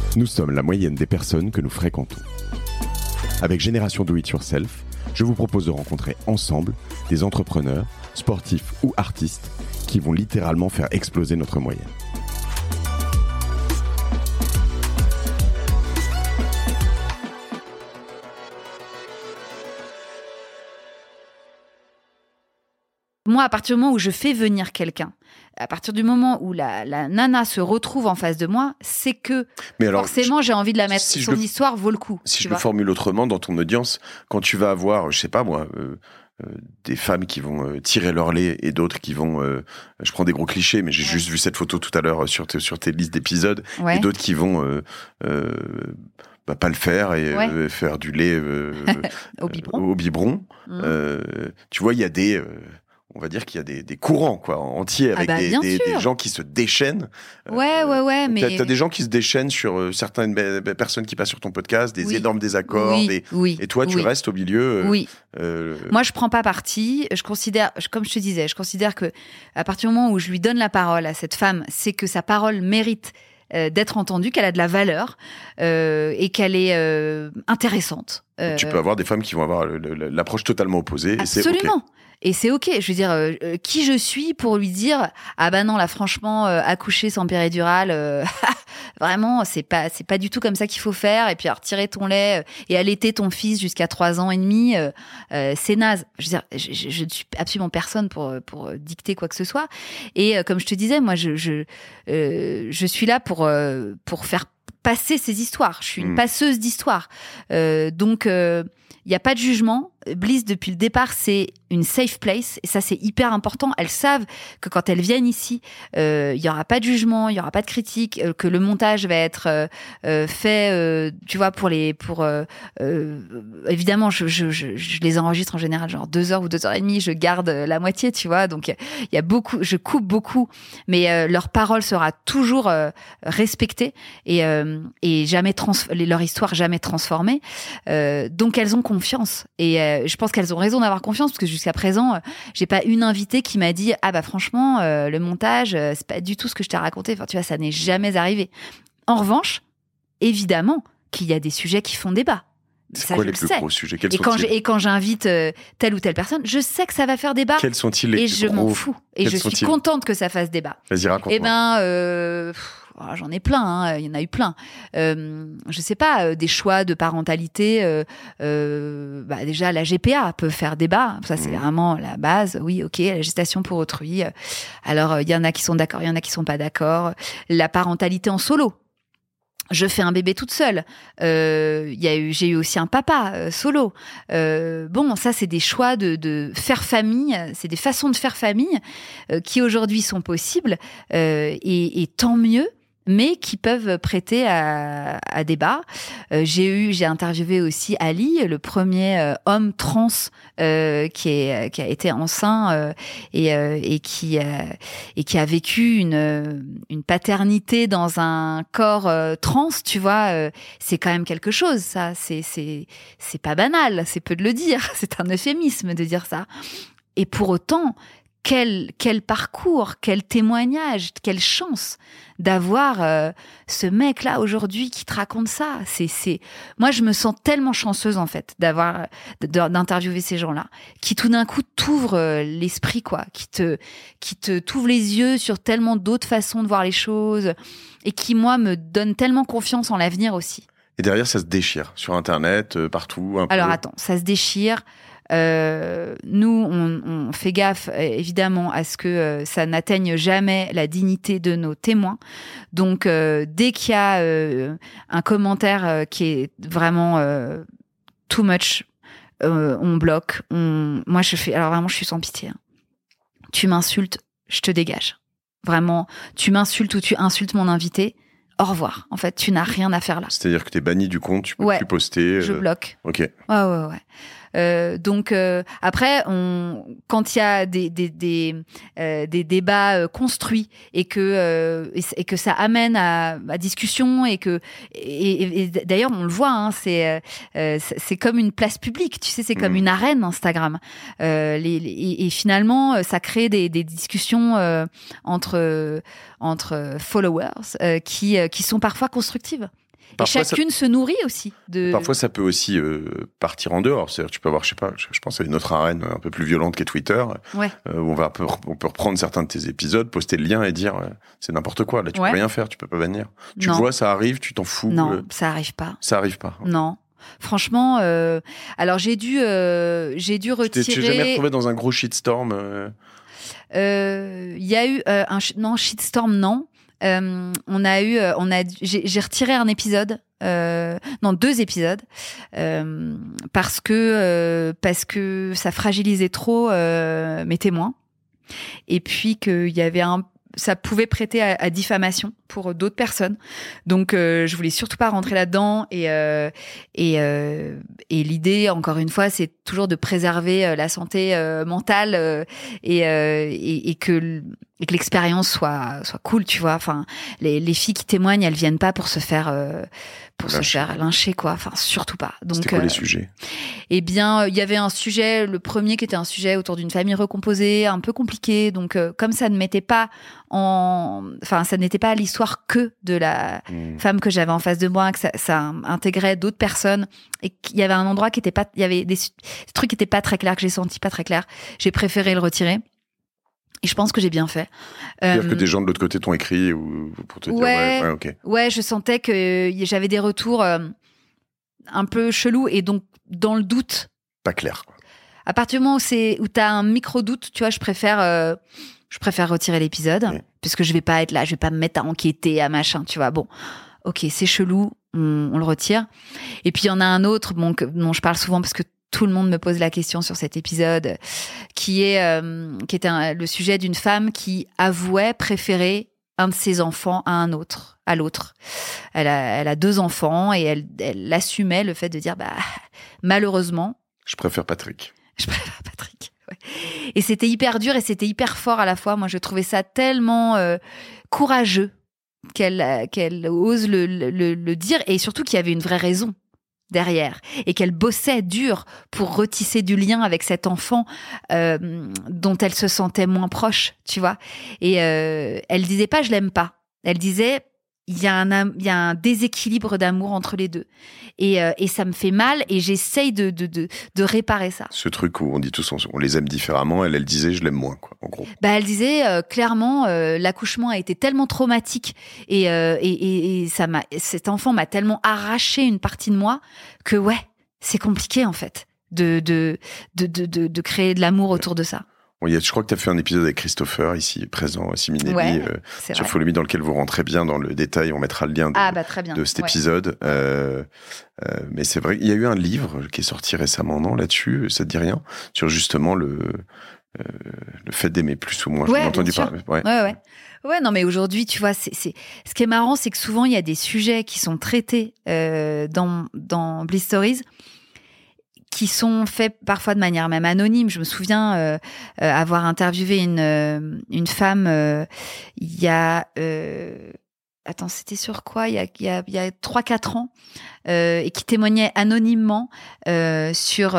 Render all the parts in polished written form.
Nous sommes la moyenne des personnes que nous fréquentons. Avec Génération Do It Yourself, je vous propose de rencontrer ensemble des entrepreneurs, sportifs ou artistes qui vont littéralement faire exploser notre moyenne. Moi, à partir du moment où je fais venir quelqu'un, à partir du moment où la nana se retrouve en face de moi, c'est que forcément j'ai envie de la mettre. Son histoire vaut le coup. Si je le formule autrement, dans ton audience, quand tu vas avoir, je sais pas moi, des femmes qui vont tirer leur lait et d'autres qui vont, je prends des gros clichés, mais j'ai juste vu cette photo tout à l'heure sur tes listes d'épisodes, et d'autres qui vont pas le faire et faire du lait au biberon. Tu vois, il y a des on va dire qu'il y a des courants quoi entiers avec des gens qui se déchaînent. Mais t'as des gens qui se déchaînent sur certaines personnes qui passent sur ton podcast, des énormes désaccords, et toi tu restes au milieu. Moi je prends pas parti. Je considère, comme je te disais, que à partir du moment où je lui donne la parole à cette femme, c'est que sa parole mérite d'être entendue, qu'elle a de la valeur et qu'elle est intéressante. Tu peux avoir des femmes qui vont avoir l'approche totalement opposée. Absolument. Et c'est OK. Et c'est OK. Je veux dire, qui je suis pour lui dire ah bah non là franchement accoucher sans péridurale, vraiment c'est pas du tout comme ça qu'il faut faire. Et puis retirer ton lait et allaiter ton fils jusqu'à 3 ans et demi, c'est naze. Je veux dire, je ne suis absolument personne pour dicter quoi que ce soit. Et comme je te disais, moi je suis là pour faire passer ces histoires. Je suis une passeuse d'histoires. Donc il n'y a pas de jugement. Bliss, depuis le départ, c'est une safe place. Et ça, c'est hyper important. Elles savent que quand elles viennent ici, il n'y aura pas de jugement, il n'y aura pas de critique, que le montage va être fait, tu vois, évidemment, je les enregistre en général, genre 2 heures ou 2 heures et demie, je garde la moitié, tu vois. Donc, il y a beaucoup, je coupe beaucoup, mais leur parole sera toujours respectée et jamais leur histoire jamais transformée. Donc, elles ont confiance. Et je pense qu'elles ont raison d'avoir confiance parce que jusqu'à présent, j'ai pas une invitée qui m'a dit ah bah franchement le montage c'est pas du tout ce que je t'ai raconté. Enfin tu vois, ça n'est jamais arrivé. En revanche, évidemment qu'il y a des sujets qui font débat. C'est quoi les plus gros sujets? Quels sont-ils? Et quand j'invite telle ou telle personne, je sais que ça va faire débat. Quels sont-ils les et plus je gros? m'en fous. Et je suis contente que ça fasse débat. Vas-y, raconte-moi. Eh ben, j'en ai plein, hein. Il y en a eu plein. Je sais pas, des choix de parentalité. Déjà, la GPA peut faire débat. Ça, c'est vraiment la base. Oui, ok, la gestation pour autrui. Alors, il y en a qui sont d'accord, il y en a qui sont pas d'accord. La parentalité en solo. Je fais un bébé toute seule. J'ai eu aussi un papa solo. Ça, c'est des choix de faire famille. C'est des façons de faire famille qui aujourd'hui sont possibles et tant mieux, mais qui peuvent prêter à débat. J'ai interviewé aussi Ali, le premier homme trans qui a été enceint et qui a vécu une paternité dans un corps trans, tu vois. C'est quand même quelque chose, ça. C'est pas banal, c'est peu de le dire. C'est un euphémisme de dire ça. Et pour autant, quel parcours, quel témoignage, quelle chance d'avoir ce mec-là aujourd'hui qui te raconte ça. Moi, je me sens tellement chanceuse en fait d'interviewer ces gens-là, qui tout d'un coup t'ouvrent l'esprit, quoi, qui t'ouvrent les yeux sur tellement d'autres façons de voir les choses et qui, moi, me donnent tellement confiance en l'avenir aussi. Et derrière, ça se déchire sur Internet, partout. Alors attends, ça se déchire. Nous, on fait gaffe évidemment à ce que ça n'atteigne jamais la dignité de nos témoins. Donc, dès qu'il y a un commentaire qui est vraiment too much, on bloque. Moi, alors vraiment, je suis sans pitié. Hein. Tu m'insultes, je te dégage. Vraiment, tu m'insultes ou tu insultes mon invité. Au revoir. En fait, tu n'as rien à faire là. C'est-à-dire que t'es banni du compte, tu peux plus poster. Je bloque. Ok. Ouais. Donc après, quand il y a des débats construits et que ça amène à discussion et d'ailleurs on le voit, hein, c'est comme une place publique, tu sais, c'est comme une arène Instagram. Et finalement, ça crée des discussions entre followers qui sont parfois constructives. Et chacune se nourrit aussi de. Parfois, ça peut aussi partir en dehors. C'est-à-dire, tu peux avoir, je sais pas, je pense à une autre arène un peu plus violente qu'est Twitter, où on peut reprendre certains de tes épisodes, poster le lien et dire c'est n'importe quoi. Là, tu peux rien faire, tu peux pas bannir. Tu le vois, ça arrive, tu t'en fous. Non, ça arrive pas. Ça arrive pas. Non. Franchement, alors j'ai dû retirer. Tu t'es jamais retrouvé dans un gros shitstorm Il y a eu non, shitstorm, non. J'ai retiré un épisode, non, 2 épisodes, parce que ça fragilisait trop mes témoins, et puis qu'il y avait ça pouvait prêter à diffamation pour d'autres personnes. Donc, je voulais surtout pas rentrer là-dedans. Et l'idée, encore une fois, c'est toujours de préserver la santé mentale et que l'expérience soit cool, tu vois. Enfin, les filles qui témoignent, elles viennent pas pour se faire lyncher, quoi. Enfin, surtout pas. Donc, c'était quoi les sujets ? Eh bien, il y avait un sujet, le premier qui était un sujet autour d'une famille recomposée, un peu compliqué. Donc, comme ça ne mettait pas ça n'était pas l'histoire que de la femme que j'avais en face de moi, que ça intégrait d'autres personnes, et qu'il y avait un endroit qui était pas, il y avait des trucs qui étaient pas très clairs, que j'ai senti pas très clairs. J'ai préféré le retirer. Et je pense que j'ai bien fait. C'est-à-dire que des gens de l'autre côté t'ont écrit ou pour te dire ok. Ouais, je sentais que j'avais des retours un peu chelous, et donc dans le doute. Pas clair, quoi. À partir du moment où t'as un micro doute, tu vois, je préfère retirer l'épisode, puisque je vais pas être là, je vais pas me mettre à enquêter, à machin, tu vois. Bon, ok, c'est chelou, on le retire. Et puis il y en a un autre, dont je parle souvent parce que tout le monde me pose la question sur cet épisode, qui était le sujet d'une femme qui avouait préférer un de ses enfants à l'autre. Elle a 2 enfants, et elle assumait le fait de dire, malheureusement, je préfère Patrick. Ouais. Et c'était hyper dur et c'était hyper fort à la fois. Moi, je trouvais ça tellement courageux qu'elle ose le dire, et surtout qu'il y avait une vraie raison derrière, et qu'elle bossait dur pour retisser du lien avec cet enfant dont elle se sentait moins proche, tu vois. Et elle disait pas je l'aime pas, elle disait il y a un déséquilibre d'amour entre les deux, et ça me fait mal, et j'essaye de réparer ça. Ce truc où on dit tous on les aime différemment, elle disait je l'aime moins, quoi, en gros. Elle disait clairement l'accouchement a été tellement traumatique, et cet enfant m'a tellement arraché une partie de moi que c'est compliqué en fait de créer de l'amour autour de ça. Bon, je crois que tu as fait un épisode avec Christopher, ici présent, Siminelli, sur Follow Me, dans lequel vous rentrez bien dans le détail. On mettra le lien de cet épisode. Mais c'est vrai, il y a eu un livre qui est sorti récemment, non, là-dessus, ça te dit rien? Sur justement le fait d'aimer plus ou moins. J'ai entendu parler. Ouais, non, mais aujourd'hui, tu vois, ce qui est marrant, c'est que souvent, il y a des sujets qui sont traités dans Bliss Stories, qui sont faits parfois de manière même anonyme. Je me souviens avoir interviewé une femme il y a... attends, c'était sur quoi ? Il y a 3-4 ans, et qui témoignait anonymement sur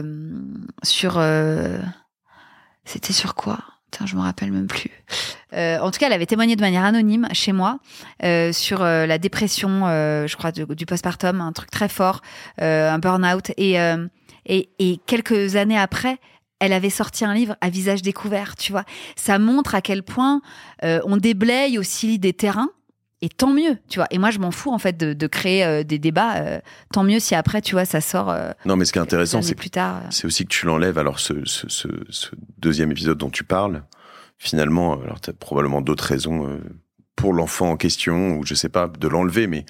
c'était sur quoi ? Putain, je me rappelle même plus. En tout cas, elle avait témoigné de manière anonyme chez moi sur la dépression, je crois, du postpartum, un truc très fort, un burn-out. Et quelques années après, elle avait sorti un livre à visage découvert, tu vois. Ça montre à quel point on déblaye aussi des terrains, et tant mieux, tu vois. Et moi, je m'en fous, en fait, de créer des débats. Tant mieux si après, tu vois, ça sort. Non, mais ce qui est intéressant, c'est plus tard. C'est aussi que tu l'enlèves. Alors, ce deuxième épisode dont tu parles, finalement, alors tu as probablement d'autres raisons pour l'enfant en question, ou je sais pas, de l'enlever, mais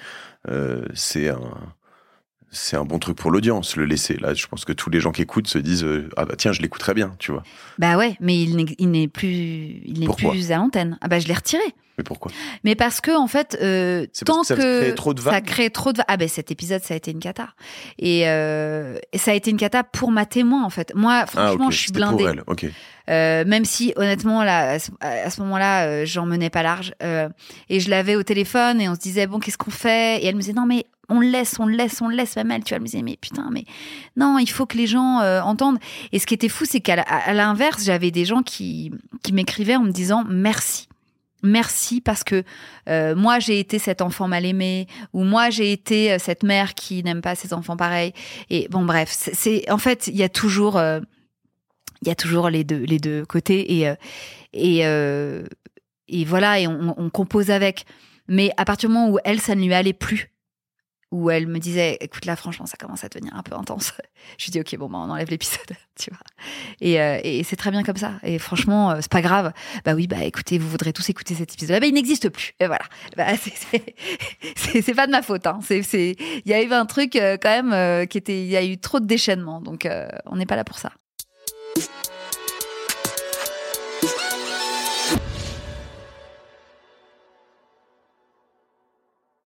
c'est un bon truc pour l'audience, le laisser. Là, je pense que tous les gens qui écoutent se disent ah bah tiens, je l'écouterais bien, tu vois. Bah ouais, mais il n'est plus à l'antenne. Ah bah je l'ai retiré. Mais pourquoi ? Mais parce que en fait, tant ça crée trop de vagues. Ça crée trop de vagues. Ah ben cet épisode, ça a été une cata. Et ça a été une cata pour ma témoin en fait. Moi, franchement, je suis blindée. Pour elle, ok. Même si honnêtement là, à ce moment-là, j'en menais pas large. Et je l'avais au téléphone et on se disait bon, qu'est-ce qu'on fait ? Et elle me disait non mais on le laisse, même elle. Tu vois, elle me disait mais putain, mais non, il faut que les gens entendent. Et ce qui était fou, c'est qu'à l'inverse, j'avais des gens qui m'écrivaient en me disant merci. merci parce que moi j'ai été cet enfant mal aimé, ou moi j'ai été cette mère qui n'aime pas ses enfants pareil. Et bon bref, c'est en fait il y a toujours les deux côtés et voilà, et on compose avec. Mais à partir du moment où elle, ça ne lui allait plus, où elle me disait, écoute là franchement ça commence à devenir un peu intense, je lui dis ok bon bah on enlève l'épisode, tu vois, et c'est très bien comme ça, et franchement c'est pas grave. Bah oui, bah écoutez, vous voudrez tous écouter cet épisode là, bah il n'existe plus, et voilà. Bah c'est pas de ma faute, hein. Il y a eu un truc quand même il y a eu trop de déchaînement, donc on n'est pas là pour ça.